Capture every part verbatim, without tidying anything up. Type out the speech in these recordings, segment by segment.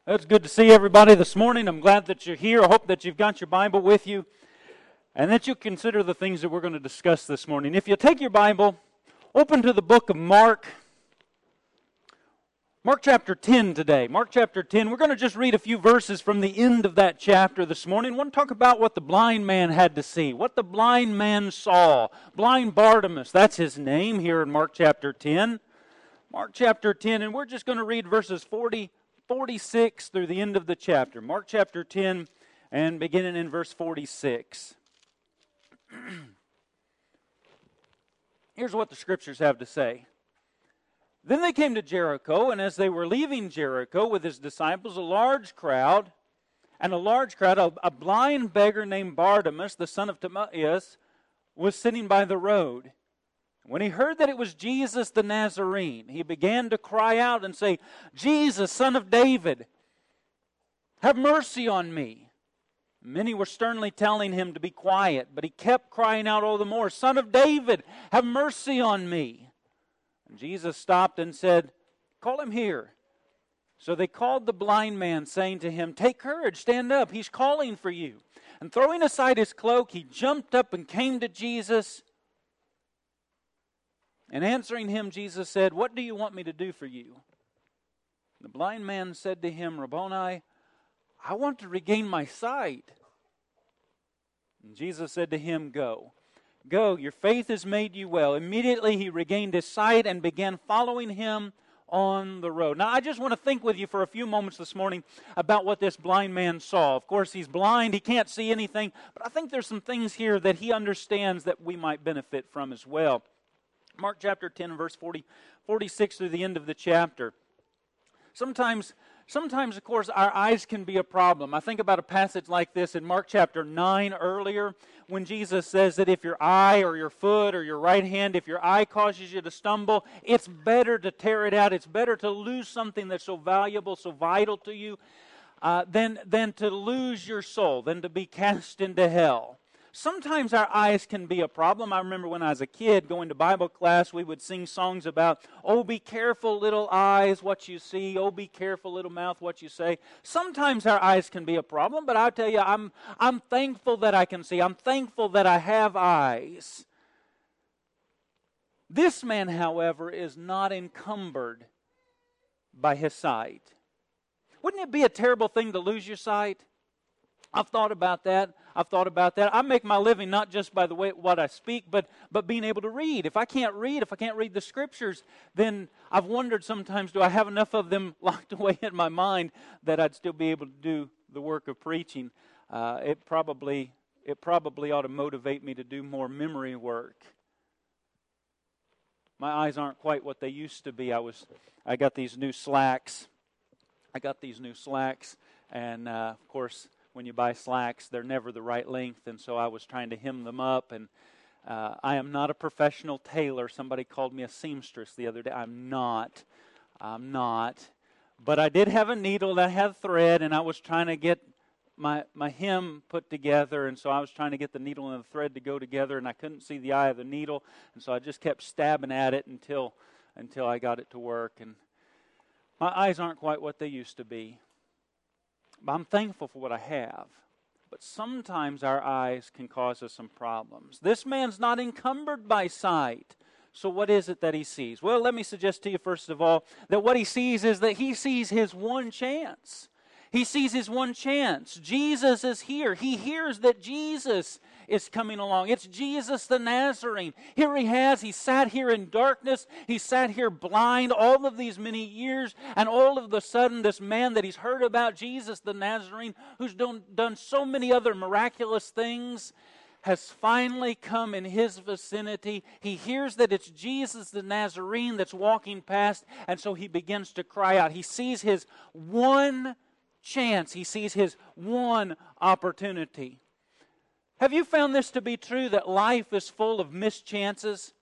It's good to see everybody this morning. I'm glad that you're here. I hope that you've got your Bible with you and that you consider the things that we're going to discuss this morning. If you take your Bible, open to the book of Mark. Mark chapter ten today. Mark chapter ten. We're going to just read a few verses from the end of that chapter this morning. I want to talk about what the blind man had to see, what the blind man saw. Blind Bartimaeus, that's his name here in Mark chapter ten. Mark chapter ten, and we're just going to read verses forty, forty-six through the end of the chapter. Mark chapter ten, and beginning in verse forty-six. Here's what the Scriptures have to say. Then they came to Jericho, and as they were leaving Jericho with his disciples, a large crowd, and a large crowd, a, a blind beggar named Bartimaeus, the son of Timaeus, was sitting by the road. When he heard that it was Jesus the Nazarene, he began to cry out and say, "Jesus, Son of David, have mercy on me." Many were sternly telling him to be quiet, but he kept crying out all the more, "Son of David, have mercy on me." And Jesus stopped and said, "Call him here." So they called the blind man, saying to him, "Take courage, stand up, he's calling for you." And throwing aside his cloak, he jumped up and came to Jesus. And answering him, Jesus said, "What do you want me to do for you?" The blind man said to him, "Rabboni, I want to regain my sight." And Jesus said to him, "Go. Go, your faith has made you well." Immediately he regained his sight and began following him on the road. Now I just want to think with you for a few moments this morning about what this blind man saw. Of course he's blind, he can't see anything, but I think there's some things here that he understands that we might benefit from as well. Mark chapter ten, verse forty, forty-six through the end of the chapter. Sometimes, sometimes, of course, our eyes can be a problem. I think about a passage like this in Mark chapter nine earlier, when Jesus says that if your eye or your foot or your right hand, if your eye causes you to stumble, it's better to tear it out. It's better to lose something that's so valuable, so vital to you, uh, than, than to lose your soul, than to be cast into hell. Sometimes our eyes can be a problem. I remember when I was a kid going to Bible class, we would sing songs about, "Oh, be careful, little eyes, what you see. Oh, be careful, little mouth, what you say." Sometimes our eyes can be a problem, but I'll tell you, I'm, I'm thankful that I can see. I'm thankful that I have eyes. This man, however, is not encumbered by his sight. Wouldn't it be a terrible thing to lose your sight? I've thought about that. I've thought about that. I make my living not just by the way what I speak, but but being able to read. If I can't read, if I can't read the Scriptures, then I've wondered sometimes, do I have enough of them locked away in my mind that I'd still be able to do the work of preaching? Uh, it probably it probably ought to motivate me to do more memory work. My eyes aren't quite what they used to be. I was I got these new slacks. I got these new slacks, and uh, of course, when you buy slacks, they're never the right length, and so I was trying to hem them up, and uh, I am not a professional tailor. Somebody called me a seamstress the other day. I'm not. I'm not. But I did have a needle that had thread, and I was trying to get my, my hem put together, and so I was trying to get the needle and the thread to go together, and I couldn't see the eye of the needle, and so I just kept stabbing at it until until I got it to work, and my eyes aren't quite what they used to be. But I'm thankful for what I have. But sometimes our eyes can cause us some problems. This man's not encumbered by sight. So what is it that he sees? Well, let me suggest to you first of all that what he sees is that he sees his one chance. He sees his one chance. Jesus is here. He hears that Jesus is coming along. It's Jesus the Nazarene. Here he has. He sat here in darkness. He sat here blind all of these many years. And all of a sudden, this man that he's heard about, Jesus the Nazarene, who's done, done so many other miraculous things, has finally come in his vicinity. He hears that it's Jesus the Nazarene that's walking past. And so he begins to cry out. He sees his one chance. He sees his one opportunity. Have you found this to be true, that life is full of missed chances?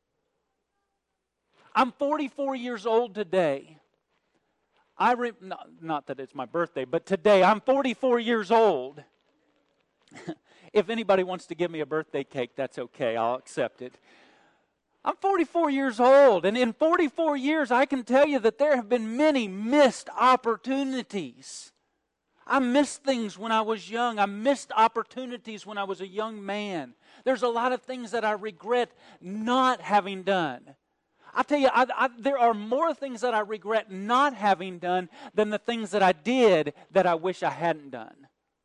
I'm forty-four years old today. I re- not, not that it's my birthday, but today I'm forty-four years old. If anybody wants to give me a birthday cake, that's okay. I'll accept it. I'm forty-four years old, and in forty-four years, I can tell you that there have been many missed opportunities. I missed things when I was young. I missed opportunities when I was a young man. There's a lot of things that I regret not having done. I tell you, I, I, there are more things that I regret not having done than the things that I did that I wish I hadn't done.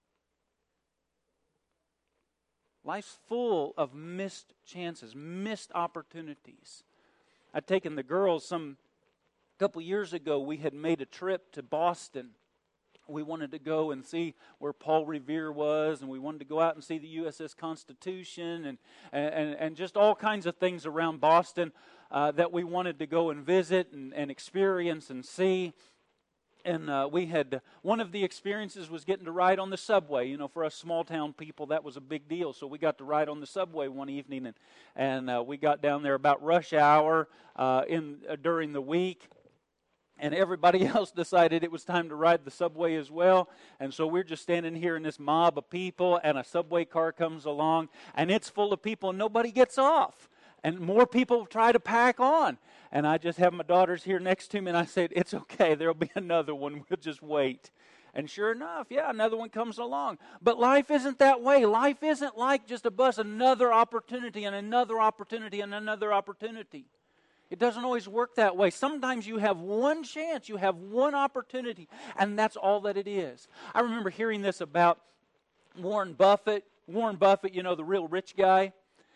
Life's full of missed chances, missed opportunities. I'd taken the girls some couple years ago. We had made a trip to Boston. We wanted to go and see where Paul Revere was, and we wanted to go out and see the U S S Constitution, and and, and just all kinds of things around Boston uh, that we wanted to go and visit and, and experience and see. And uh, we had, one of the experiences was getting to ride on the subway. You know, for us small town people, that was a big deal. So we got to ride on the subway one evening, and and uh, we got down there about rush hour uh, in uh, during the week. And everybody else decided it was time to ride the subway as well. And so we're just standing here in this mob of people, and a subway car comes along, and it's full of people, and nobody gets off. And more people try to pack on. And I just have my daughters here next to me, and I said, it's okay, there'll be another one, we'll just wait. And sure enough, yeah, another one comes along. But life isn't that way. Life isn't like just a bus, another opportunity and another opportunity and another opportunity. It doesn't always work that way. Sometimes you have one chance, you have one opportunity, and that's all that it is. I remember hearing this about Warren Buffett. Warren Buffett, you know, the real rich guy.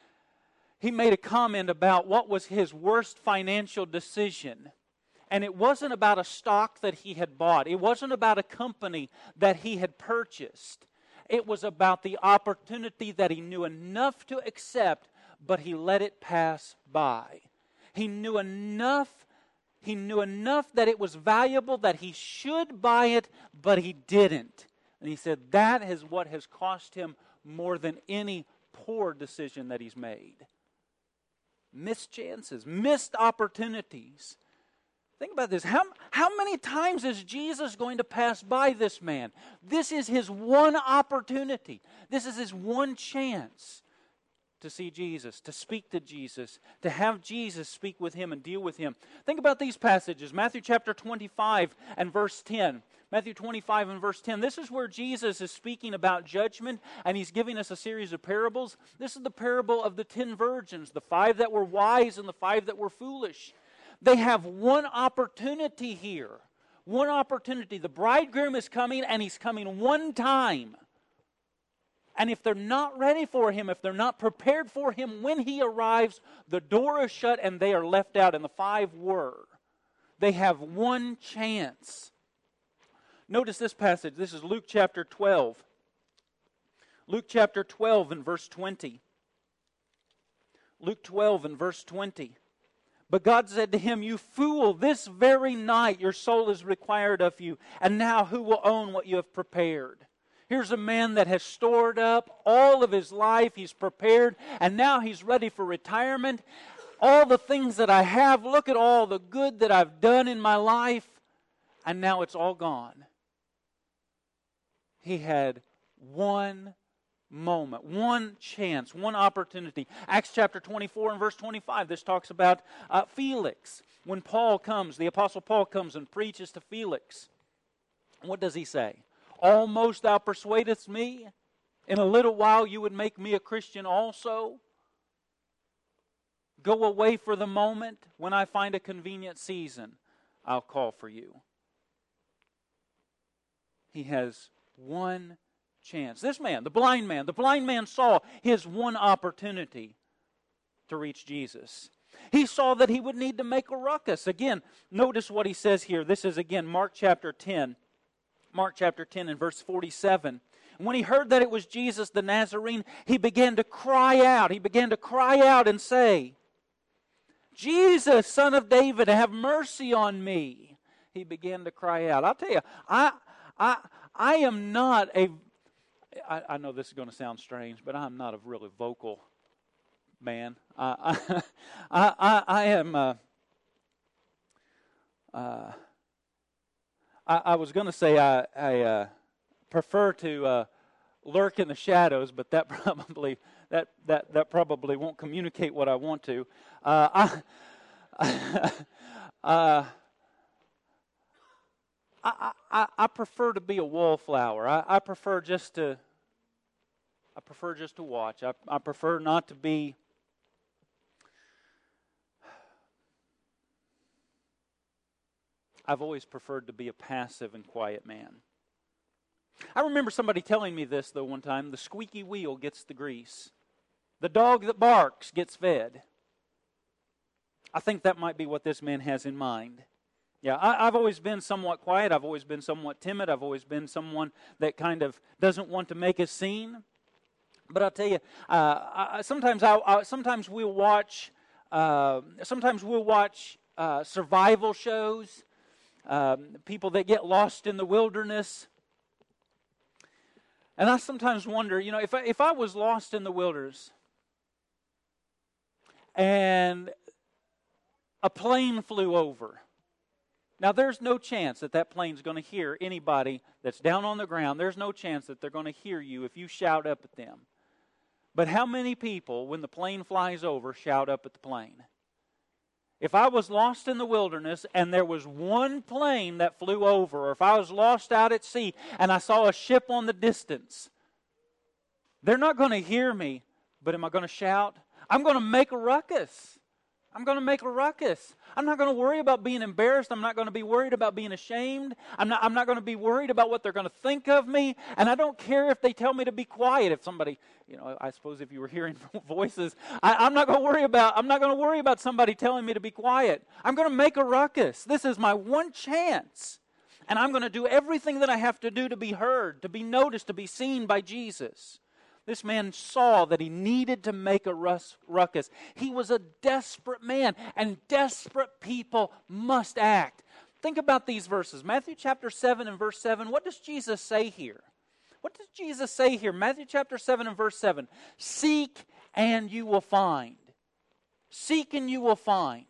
He made a comment about what was his worst financial decision. And it wasn't about a stock that he had bought. It wasn't about a company that he had purchased. It was about the opportunity that he knew enough to accept, but he let it pass by. He knew enough, he knew enough that it was valuable, that he should buy it, but he didn't. And he said that is what has cost him more than any poor decision that he's made. Missed chances, missed opportunities. Think about this. How, how many times is Jesus going to pass by this man? This is his one opportunity. This is his one chance to see Jesus, to speak to Jesus, to have Jesus speak with him and deal with him. Think about these passages. Matthew chapter twenty-five and verse ten. Matthew twenty-five and verse ten. This is where Jesus is speaking about judgment, and he's giving us a series of parables. This is the parable of the ten virgins, the five that were wise and the five that were foolish. They have one opportunity here. One opportunity. The bridegroom is coming, and he's coming one time. And if they're not ready for him, if they're not prepared for him when he arrives, the door is shut and they are left out. And the five were. They have one chance. Notice this passage. This is Luke chapter twelve. Luke chapter twelve and verse twenty. Luke twelve and verse twenty. But God said to him, "You fool, this very night your soul is required of you. And now who will own what you have prepared?" Here's a man that has stored up all of his life. He's prepared, and now he's ready for retirement. All the things that I have, look at all the good that I've done in my life, and now it's all gone. He had one moment, one chance, one opportunity. Acts chapter twenty-four and verse twenty-five, this talks about uh, Felix. When Paul comes, the Apostle Paul comes and preaches to Felix. What does he say? "Almost thou persuadest me, in a little while you would make me a Christian also. Go away for the moment. When I find a convenient season, I'll call for you." He has one chance. This man, the blind man, the blind man saw his one opportunity to reach Jesus. He saw that he would need to make a ruckus. Again, notice what he says here. This is again Mark chapter ten. Mark chapter ten and verse forty-seven. When he heard that it was Jesus the Nazarene, he began to cry out. He began to cry out and say, "Jesus, Son of David, have mercy on me." He began to cry out. I'll tell you, I, I, I am not a, I, I know this is going to sound strange, but I'm not a really vocal man. I, I, I, I am, uh, uh, I, I was going to say I, I uh, prefer to uh, lurk in the shadows, but that probably that that that probably won't communicate what I want to. Uh, I, uh, I, I I prefer to be a wallflower. I, I prefer just to. I prefer just to watch. I I prefer not to be. I've always preferred to be a passive and quiet man. I remember somebody telling me this, though, one time. The squeaky wheel gets the grease. The dog that barks gets fed. I think that might be what this man has in mind. Yeah, I, I've always been somewhat quiet. I've always been somewhat timid. I've always been someone that kind of doesn't want to make a scene. But I'll tell you, uh, I, sometimes I, I sometimes we'll watch. Uh, sometimes we'll watch uh, survival shows. Um, people that get lost in the wilderness. And I sometimes wonder, you know, if I, if I was lost in the wilderness and a plane flew over. Now, there's no chance that that plane's going to hear anybody that's down on the ground. There's no chance that they're going to hear you if you shout up at them. But how many people, when the plane flies over, shout up at the plane? If I was lost in the wilderness and there was one plane that flew over, or if I was lost out at sea and I saw a ship on the distance, they're not going to hear me, but am I going to shout? I'm going to make a ruckus. I'm going to make a ruckus. I'm not going to worry about being embarrassed. I'm not going to be worried about being ashamed. I'm not, I'm not going to be worried about what they're going to think of me. And I don't care if they tell me to be quiet. If somebody, you know, I suppose if you were hearing voices, I, I'm not going to worry about, I'm not going to worry about somebody telling me to be quiet. I'm going to make a ruckus. This is my one chance. And I'm going to do everything that I have to do to be heard, to be noticed, to be seen by Jesus. This man saw that he needed to make a ruckus. He was a desperate man, and desperate people must act. Think about these verses. Matthew chapter seven and verse seven. What does Jesus say here? What does Jesus say here? Matthew chapter seven and verse seven. Seek and you will find. Seek and you will find.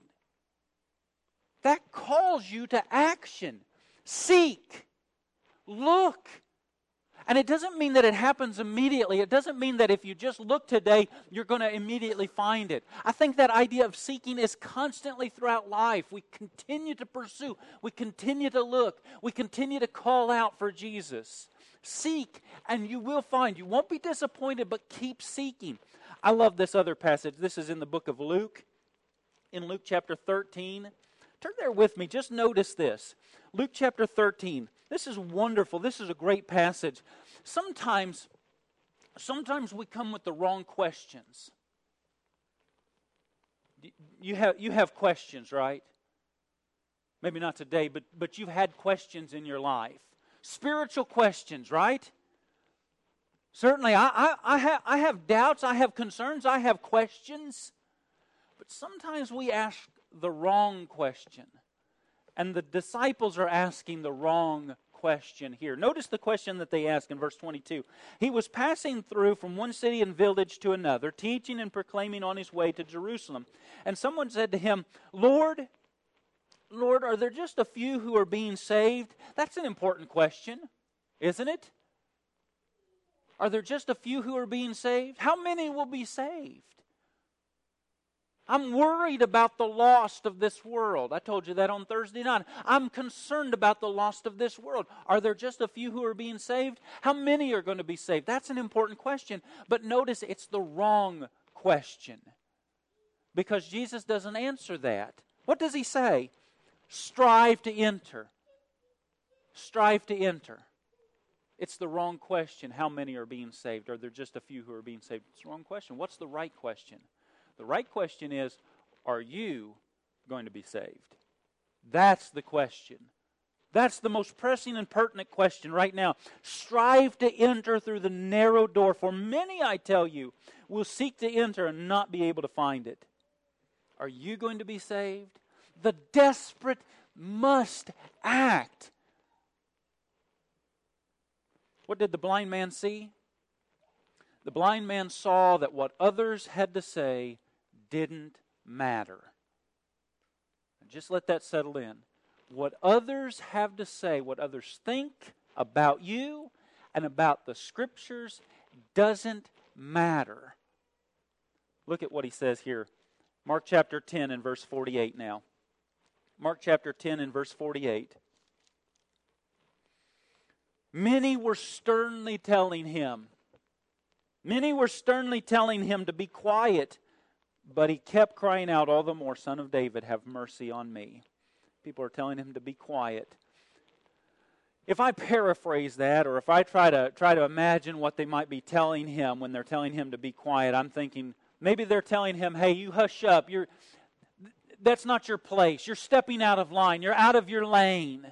That calls you to action. Seek. Look. And it doesn't mean that it happens immediately. It doesn't mean that if you just look today, you're going to immediately find it. I think that idea of seeking is constantly throughout life. We continue to pursue. We continue to look. We continue to call out for Jesus. Seek and you will find. You won't be disappointed, but keep seeking. I love this other passage. This is in the book of Luke, in Luke chapter thirteen. Turn there with me. Just notice this. Luke chapter thirteen. This is wonderful. This is a great passage. Sometimes, sometimes we come with the wrong questions. You have, you have questions, right? Maybe not today, but, but you've had questions in your life. Spiritual questions, right? Certainly, I, I, I, have, I have doubts, I have concerns, I have questions. But sometimes we ask the wrong question. And the disciples are asking the wrong question here. Notice the question that they ask in verse twenty-two. He was passing through from one city and village to another, teaching and proclaiming on his way to Jerusalem. And someone said to him, Lord, Lord, are there just a few who are being saved? That's an important question, isn't it? Are there just a few who are being saved? How many will be saved? I'm worried about the lost of this world. I told you that on Thursday night. I'm concerned about the lost of this world. Are there just a few who are being saved? How many are going to be saved? That's an important question. But notice it's the wrong question. Because Jesus doesn't answer that. What does he say? Strive to enter. Strive to enter. It's the wrong question. How many are being saved? Are there just a few who are being saved? It's the wrong question. What's the right question? The right question is, are you going to be saved? That's the question. That's the most pressing and pertinent question right now. Strive to enter through the narrow door, for many, I tell you, will seek to enter and not be able to find it. Are you going to be saved? The desperate must act. What did the blind man see? The blind man saw that what others had to say didn't matter. Just let that settle in. What others have to say, what others think about you and about the Scriptures doesn't matter. Look at what he says here. Mark chapter ten and verse forty-eight now. Mark chapter ten and verse forty-eight. Many were sternly telling him, many were sternly telling him to be quiet, but he kept crying out all the more, Son of David, have mercy on me. People are telling him to be quiet. If I paraphrase that, or if I try to try to imagine what they might be telling him when they're telling him to be quiet, I'm thinking maybe they're telling him, hey, you hush up. You're, that's not your place. You're stepping out of line. You're out of your lane.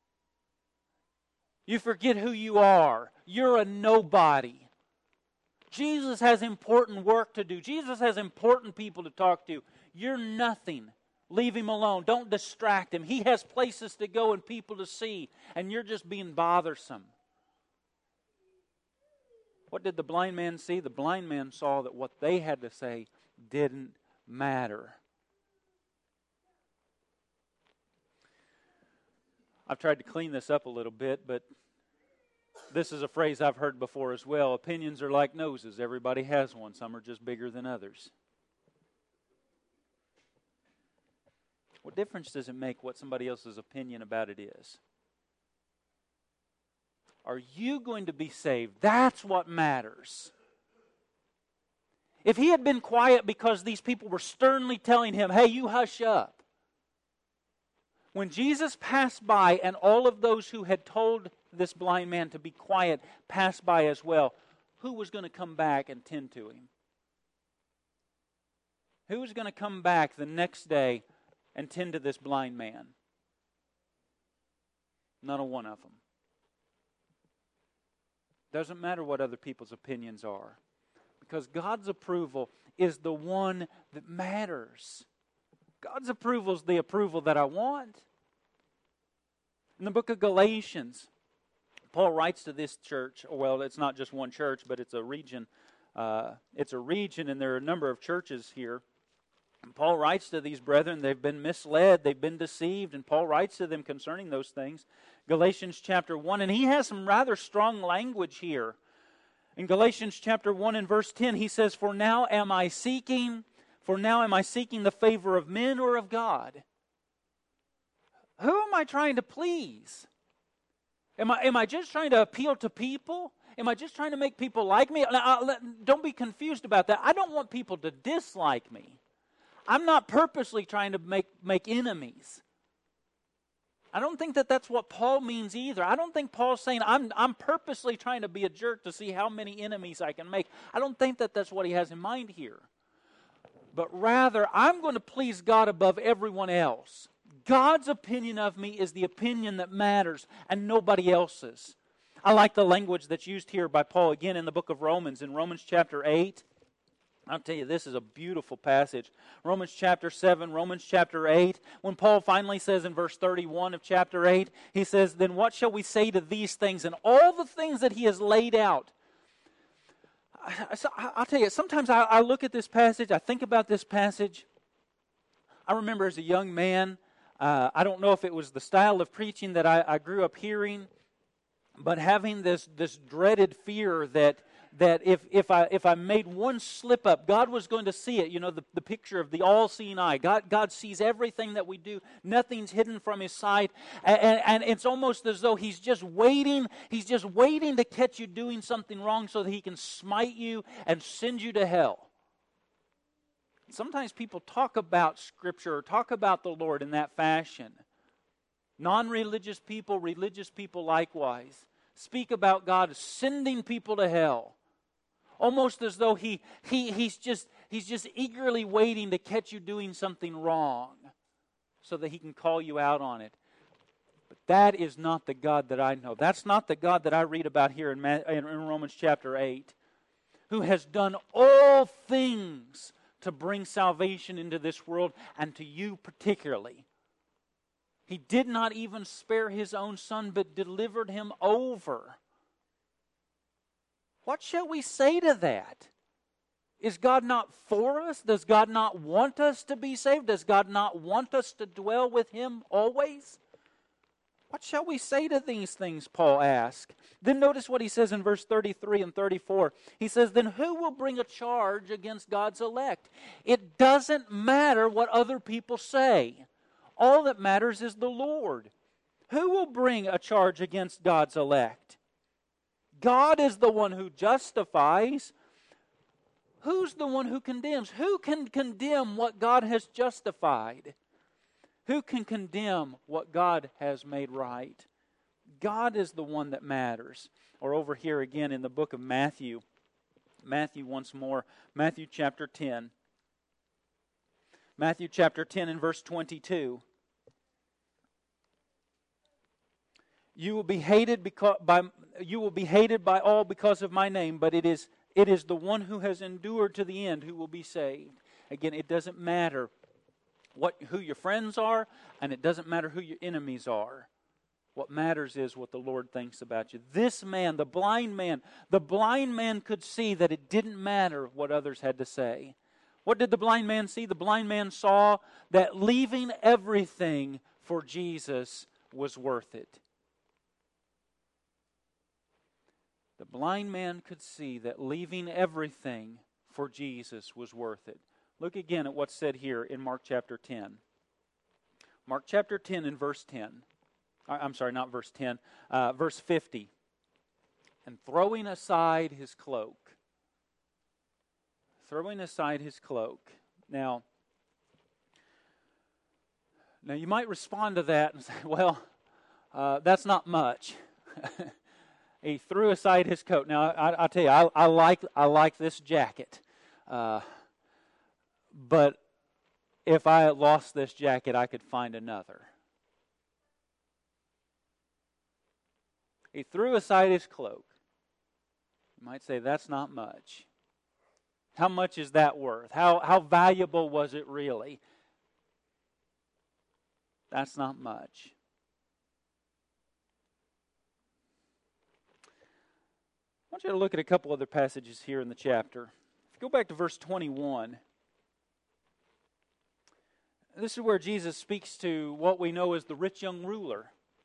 You forget who you are. You're a nobody. Jesus has important work to do. Jesus has important people to talk to. You're nothing. Leave him alone. Don't distract him. He has places to go and people to see, and you're just being bothersome. What did the blind man see? The blind man saw that what they had to say didn't matter. I've tried to clean this up a little bit, but this is a phrase I've heard before as well. Opinions are like noses. Everybody has one. Some are just bigger than others. What difference does it make what somebody else's opinion about it is? Are you going to be saved? That's what matters. If he had been quiet because these people were sternly telling him, hey, you hush up. When Jesus passed by and all of those who had told this blind man to be quiet passed by as well, who was going to come back and tend to him? Who was going to come back the next day and tend to this blind man? Not a one of them. Doesn't matter what other people's opinions are, because God's approval is the one that matters. God's approval is the approval that I want. In the book of Galatians, Paul writes to this church. Well, it's not just one church, but it's a region. Uh, it's a region, and there are a number of churches here. And Paul writes to these brethren. They've been misled. They've been deceived. And Paul writes to them concerning those things. Galatians chapter one. And he has some rather strong language here. In Galatians chapter one and verse ten, he says, For now am I seeking, for now am I seeking the favor of men or of God? Who am I trying to please? Am I, am I just trying to appeal to people? Am I just trying to make people like me? Now, don't be confused about that. I don't want people to dislike me. I'm not purposely trying to make, make enemies. I don't think that that's what Paul means either. I don't think Paul's saying, I'm, I'm purposely trying to be a jerk to see how many enemies I can make. I don't think that that's what he has in mind here. But rather, I'm going to please God above everyone else. God's opinion of me is the opinion that matters and nobody else's. I like the language that's used here by Paul again in the book of Romans, in Romans chapter eight. I'll tell you, this is a beautiful passage. Romans chapter seven, Romans chapter eight. When Paul finally says in verse thirty-one of chapter eight, he says, Then what shall we say to these things? And all the things that he has laid out. I'll tell you, sometimes I look at this passage, I think about this passage. I remember as a young man, uh, I don't know if it was the style of preaching that I, I grew up hearing, but having this, this dreaded fear that that if, if I if I made one slip up, God was going to see it. You know, the, the picture of the all-seeing eye. God God sees everything that we do. Nothing's hidden from His sight. And, and, and it's almost as though He's just waiting. He's just waiting to catch you doing something wrong so that He can smite you and send you to hell. Sometimes people talk about Scripture or talk about the Lord in that fashion. Non-religious people, religious people likewise, speak about God sending people to hell. Almost as though he, he he's just he's just eagerly waiting to catch you doing something wrong so that He can call you out on it. But that is not the God that I know. That's not the God that I read about here in, in Romans chapter eight, who has done all things to bring salvation into this world and to you particularly. He did not even spare His own Son, but delivered Him over. What shall we say to that? Is God not for us? Does God not want us to be saved? Does God not want us to dwell with Him always? What shall we say to these things, Paul asked. Then notice what he says in verse thirty-three and thirty-four. He says, then who will bring a charge against God's elect? It doesn't matter what other people say. All that matters is the Lord. Who will bring a charge against God's elect? God is the one who justifies. Who's the one who condemns? Who can condemn what God has justified? Who can condemn what God has made right? God is the one that matters. Or over here again in the book of Matthew. Matthew once more. Matthew chapter ten. Matthew chapter ten and verse twenty-two. You will be hated because by you will be hated by all because of my name, but it is it is the one who has endured to the end who will be saved. Again, it doesn't matter what who your friends are, and it doesn't matter who your enemies are. What matters is what the Lord thinks about you. This man, the blind man, the blind man could see that it didn't matter what others had to say. What did the blind man see? The blind man saw that leaving everything for Jesus was worth it. The blind man could see that leaving everything for Jesus was worth it. Look again at what's said here in Mark chapter ten. Mark chapter ten and verse ten. I'm sorry, not verse ten. Uh, verse fifty. And throwing aside his cloak. Throwing aside his cloak. Now, now you might respond to that and say, well, uh, that's not much. He threw aside his coat. Now, I, I tell you, I, I like I like this jacket. Uh, but if I lost this jacket, I could find another. He threw aside his cloak. You might say, that's not much. How much is that worth? How, how valuable was it really? That's not much. I want you to look at a couple other passages here in the chapter. If you go back to verse twenty-one, this is where Jesus speaks to what we know as the rich young ruler.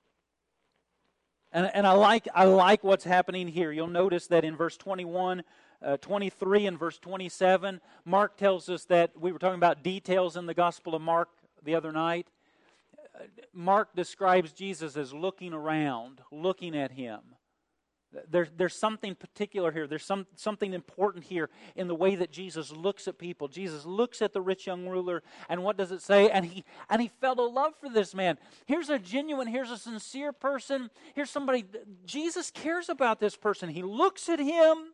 And, and I like I like what's happening here. You'll notice that in verse twenty-one, uh, twenty-three, and verse twenty-seven, Mark tells us that we were talking about details in the Gospel of Mark the other night. Mark describes Jesus as looking around, looking at him. There, there's something particular here. There's some, something important here in the way that Jesus looks at people. Jesus looks at the rich young ruler, and what does it say? And he and he felt a love for this man. Here's a genuine, here's a sincere person. Here's somebody, Jesus cares about this person. He looks at him,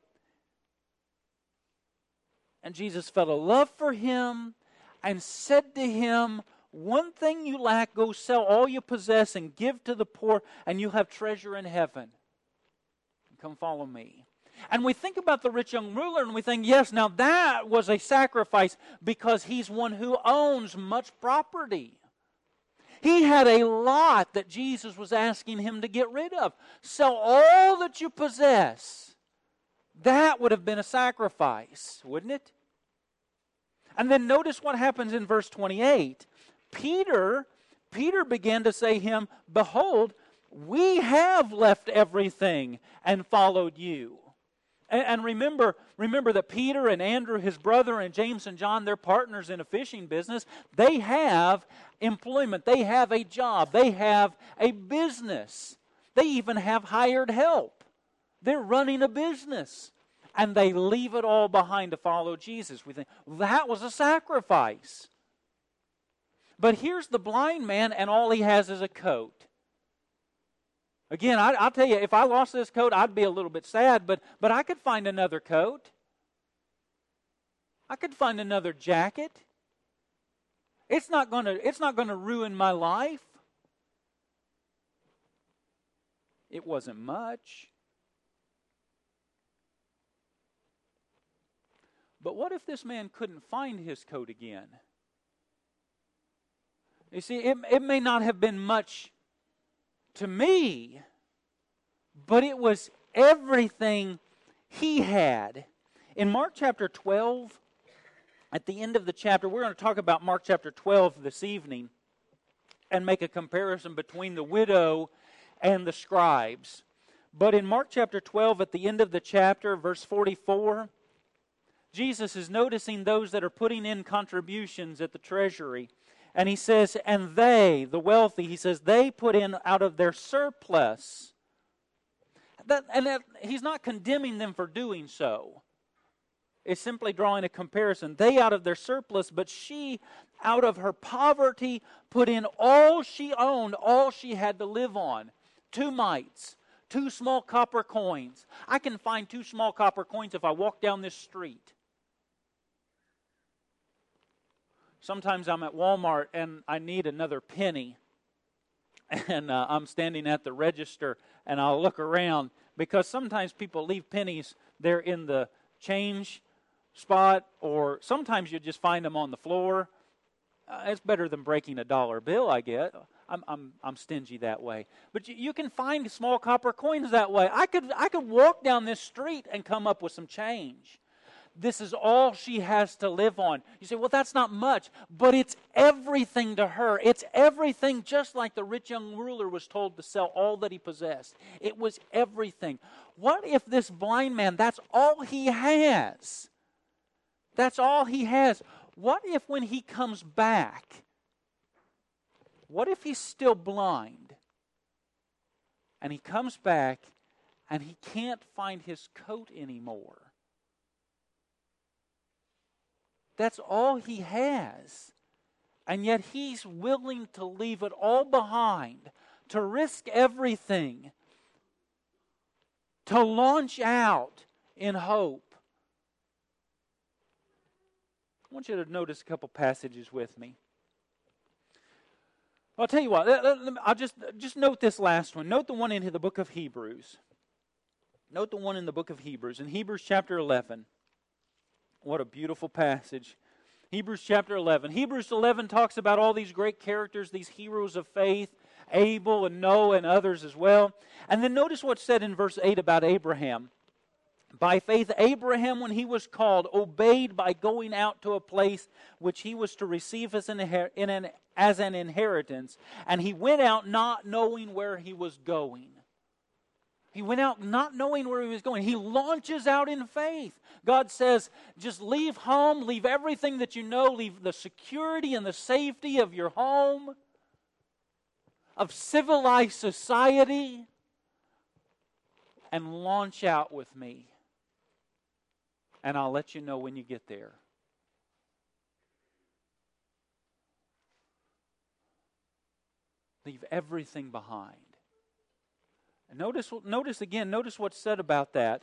and Jesus felt a love for him and said to him, one thing you lack, go sell all you possess and give to the poor, and you'll have treasure in heaven. Come follow me. And we think about the rich young ruler and we think, yes, now that was a sacrifice because he's one who owns much property. He had a lot that Jesus was asking him to get rid of. Sell all that you possess. That would have been a sacrifice, wouldn't it? And then notice what happens in verse twenty-eight. Peter, Peter began to say to him, behold, we have left everything and followed you. And, and remember, remember that Peter and Andrew, his brother, and James and John, they're partners in a fishing business. They have employment. They have a job. They have a business. They even have hired help. They're running a business. And they leave it all behind to follow Jesus. We think, that was a sacrifice. But here's the blind man, and all he has is a coat. Again, I, I'll tell you, if I lost this coat, I'd be a little bit sad, but, but I could find another coat. I could find another jacket. It's not going to, it's not going to ruin my life. It wasn't much. But what if this man couldn't find his coat again? You see, it, it may not have been much to me, but it was everything he had. In Mark chapter twelve, at the end of the chapter, we're going to talk about Mark chapter twelve this evening and make a comparison between the widow and the scribes. But in Mark chapter twelve, at the end of the chapter, verse forty-four, Jesus is noticing those that are putting in contributions at the treasury. And he says, and they, the wealthy, he says, they put in out of their surplus. That, and that, he's not condemning them for doing so. It's simply drawing a comparison. They out of their surplus, but she out of her poverty put in all she owned, all she had to live on. Two mites, two small copper coins. I can find two small copper coins if I walk down this street. Sometimes I'm at Walmart and I need another penny. And uh, I'm standing at the register and I'll look around because sometimes people leave pennies there in the change spot, or sometimes you just find them on the floor. Uh, it's better than breaking a dollar bill, I get. I'm I'm I'm stingy that way. But you, you can find small copper coins that way. I could I could walk down this street and come up with some change. This is all she has to live on. You say, well, that's not much, but it's everything to her. It's everything, just like the rich young ruler was told to sell all that he possessed. It was everything. What if this blind man, that's all he has? That's all he has. What if when he comes back, what if he's still blind? And he comes back and he can't find his coat anymore. That's all he has. And yet he's willing to leave it all behind, to risk everything, to launch out in hope. I want you to notice a couple passages with me. I'll tell you what, I'll just, just note this last one. Note the one in the book of Hebrews. Note the one in the book of Hebrews. In Hebrews chapter eleven. What a beautiful passage. Hebrews chapter eleven. Hebrews eleven talks about all these great characters, these heroes of faith, Abel and Noah and others as well. And then notice what's said in verse eight about Abraham. By faith, Abraham, when he was called, obeyed by going out to a place which he was to receive as an, in an, as an inheritance. And he went out not knowing where he was going. He went out not knowing where he was going. He launches out in faith. God says, just leave home, leave everything that you know, leave the security and the safety of your home, of civilized society, and launch out with me. And I'll let you know when you get there. Leave everything behind. Notice, notice again, notice what's said about that.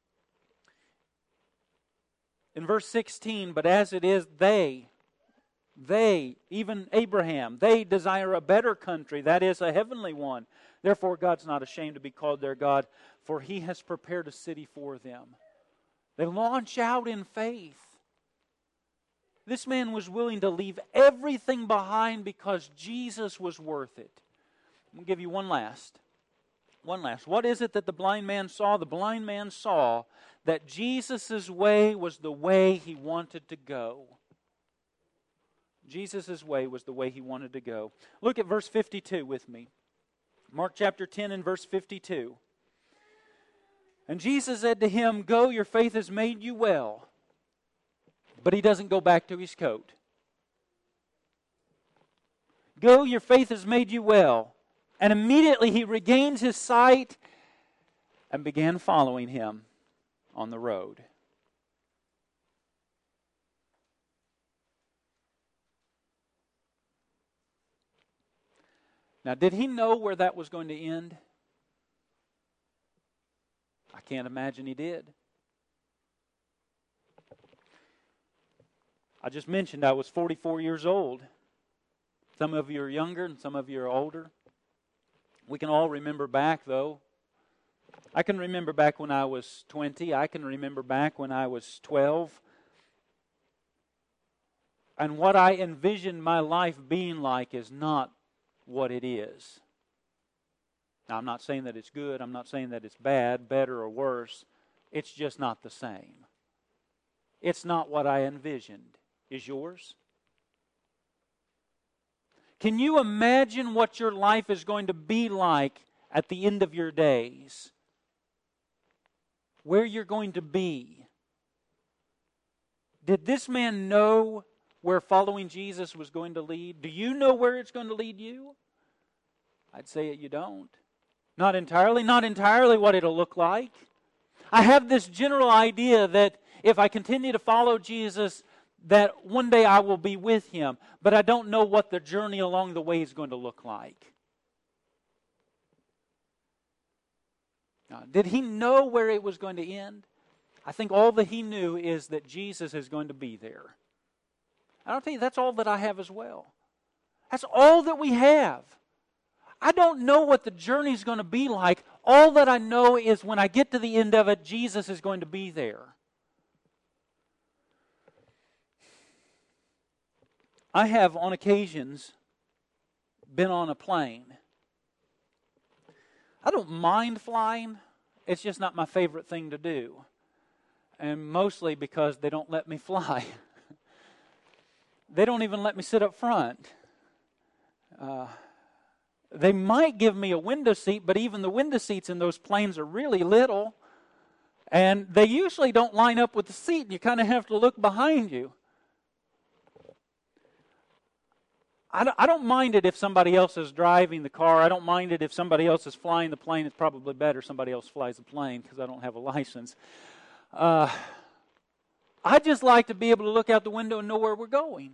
In verse sixteen, but as it is, they, they, even Abraham, they desire a better country, that is, a heavenly one. Therefore, God's not ashamed to be called their God, for He has prepared a city for them. They launch out in faith. This man was willing to leave everything behind because Jesus was worth it. I'm going to give you one last. One last. What is it that the blind man saw? The blind man saw that Jesus' way was the way he wanted to go. Jesus' way was the way he wanted to go. Look at verse fifty-two with me. Mark chapter ten and verse fifty-two. And Jesus said to him, go, your faith has made you well. But he doesn't go back to his coat. Go, your faith has made you well. And immediately he regains his sight and began following him on the road. Now, did he know where that was going to end? I can't imagine he did. I just mentioned I was forty-four years old. Some of you are younger and some of you are older. We can all remember back, though. I can remember back when I was twenty. I can remember back when I was twelve. And what I envisioned my life being like is not what it is. Now, I'm not saying that it's good. I'm not saying that it's bad, better, or worse. It's just not the same. It's not what I envisioned. Is yours? Can you imagine what your life is going to be like at the end of your days, where you're going to be. Did this man know where following Jesus was going to lead? Do you know where it's going to lead you? I'd say you don't. Not entirely, not entirely what it'll look like. I have this general idea that if I continue to follow Jesus, that one day I will be with Him, but I don't know what the journey along the way is going to look like. Now, did he know where it was going to end? I think all that he knew is that Jesus is going to be there. And I'll tell you, that's all that I have as well. That's all that we have. I don't know what the journey is going to be like. All that I know is when I get to the end of it, Jesus is going to be there. I have, on occasions, been on a plane. I don't mind flying. It's just not my favorite thing to do. And mostly because they don't let me fly. They don't even let me sit up front. Uh, they might give me a window seat, but even the window seats in those planes are really little. And they usually don't line up with the seat, and you kind of have to look behind you. I don't, I don't mind it if somebody else is driving the car. I don't mind it if somebody else is flying the plane. It's probably better somebody else flies the plane because I don't have a license. Uh, I just like to be able to look out the window and know where we're going.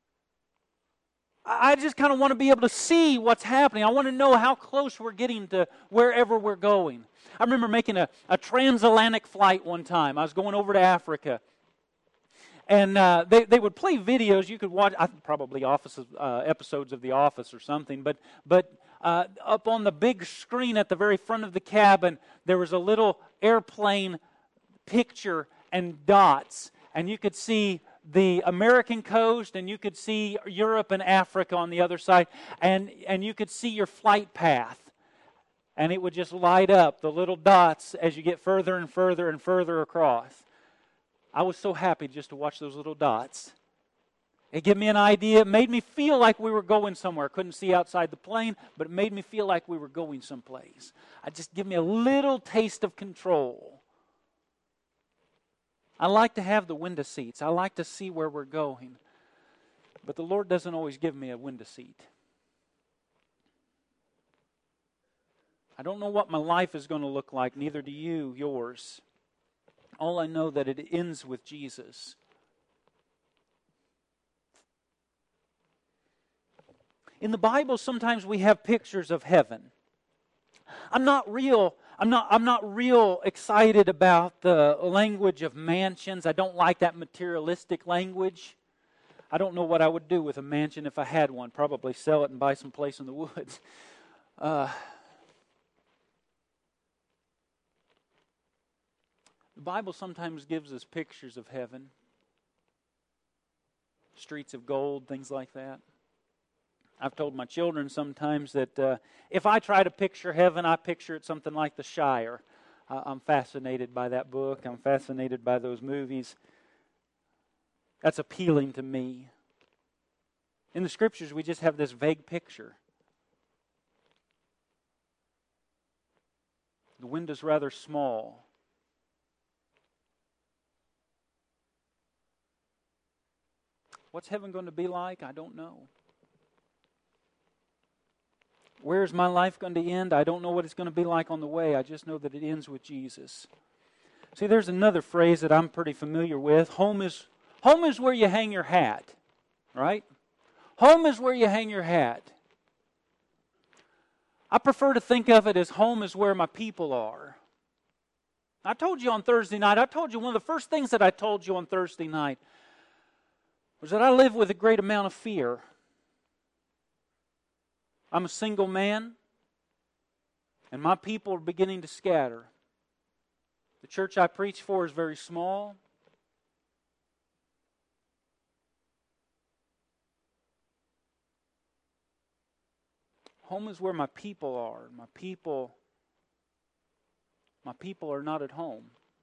I just kind of want to be able to see what's happening. I want to know how close we're getting to wherever we're going. I remember making a, a transatlantic flight one time. I was going over to Africa. And uh, they, they would play videos. You could watch, I think probably offices, uh, episodes of The Office or something. But, but uh, up on the big screen at the very front of the cabin, there was a little airplane picture and dots. And you could see the American coast, and you could see Europe and Africa on the other side, and, and you could see your flight path. And it would just light up the little dots as you get further and further and further across. I was so happy just to watch those little dots. It gave me an idea. It made me feel like we were going somewhere. I couldn't see outside the plane, but it made me feel like we were going someplace. It just gave me a little taste of control. I like to have the window seats. I like to see where we're going. But the Lord doesn't always give me a window seat. I don't know what my life is going to look like, neither do you yours. All I know that it ends with Jesus. In the Bible, sometimes we have pictures of heaven. I'm not real I'm not I'm not real excited about the language of mansions. I don't like that materialistic language. I don't know what I would do with a mansion if I had one. Probably sell it and buy some place in the woods. Uh, the Bible sometimes gives us pictures of heaven. Streets of gold, things like that. I've told my children sometimes that uh, if I try to picture heaven, I picture it something like The Shire. Uh, I'm fascinated by that book. I'm fascinated by those movies. That's appealing to me. In the Scriptures, we just have this vague picture. The window's rather small. What's heaven going to be like? I don't know. Where's my life going to end? I don't know what it's going to be like on the way. I just know that it ends with Jesus. See, there's another phrase that I'm pretty familiar with. Home is home is where you hang your hat, right? Home is where you hang your hat. I prefer to think of it as home is where my people are. I told you on Thursday night, I told you one of the first things that I told you on Thursday night was that I live with a great amount of fear. I'm a single man, and my people are beginning to scatter. The church I preach for is very small. Home is where my people are. My people, my people are not at home.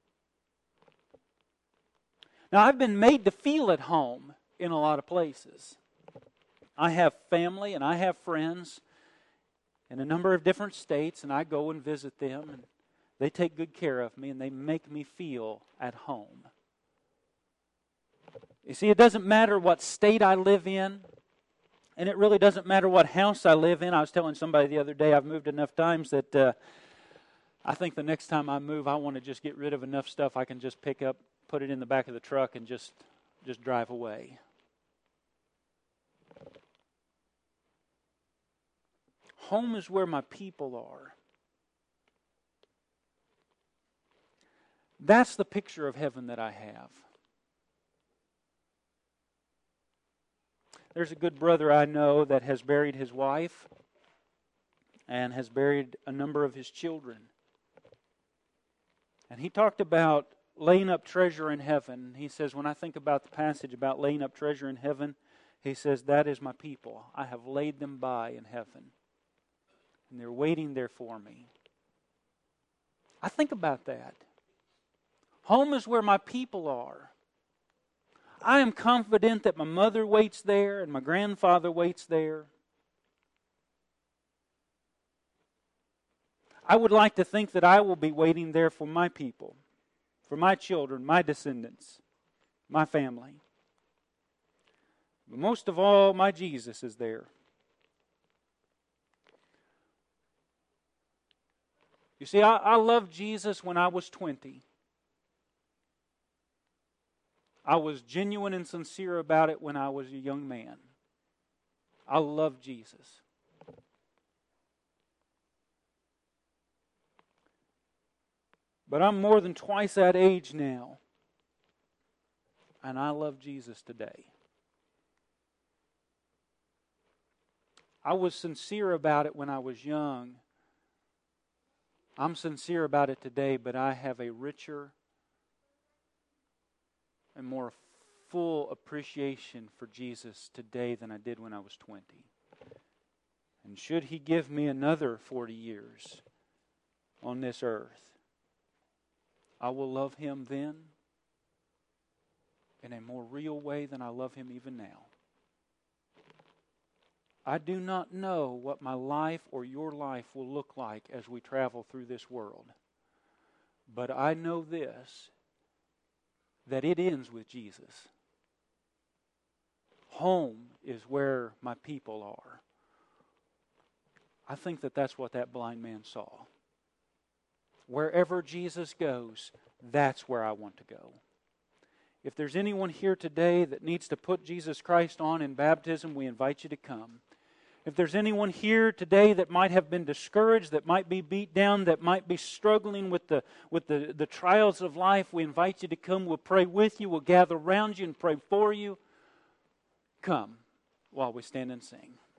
Now, I've been made to feel at home in a lot of places. I have family and I have friends in a number of different states, and I go and visit them, and they take good care of me, and they make me feel at home. You see, it doesn't matter what state I live in, and it really doesn't matter what house I live in. I was telling somebody the other day, I've moved enough times that uh, I think the next time I move, I want to just get rid of enough stuff I can just pick up, put it in the back of the truck, and just, just drive away. Home is where my people are. That's the picture of heaven that I have. There's a good brother I know that has buried his wife and has buried a number of his children. And he talked about laying up treasure in heaven. He says, when I think about the passage about laying up treasure in heaven, he says, that is my people. I have laid them by in heaven. And they're waiting there for me. I think about that. Home is where my people are. I am confident that my mother waits there and my grandfather waits there. I would like to think that I will be waiting there for my people, for my children, my descendants, my family. But most of all, my Jesus is there. You see, I, I loved Jesus when I was twenty. I was genuine and sincere about it when I was a young man. I love Jesus. But I'm more than twice that age now. And I love Jesus today. I was sincere about it when I was young. I'm sincere about it today, but I have a richer and more full appreciation for Jesus today than I did when I was twenty. And should He give me another forty years on this earth, I will love Him then in a more real way than I love Him even now. I do not know what my life or your life will look like as we travel through this world. But I know this, that it ends with Jesus. Home is where my people are. I think that that's what that blind man saw. Wherever Jesus goes, that's where I want to go. If there's anyone here today that needs to put Jesus Christ on in baptism, we invite you to come. If there's anyone here today that might have been discouraged, that might be beat down, that might be struggling with the with the, the trials of life, we invite you to come. We'll pray with you. We'll gather around you and pray for you. Come while we stand and sing.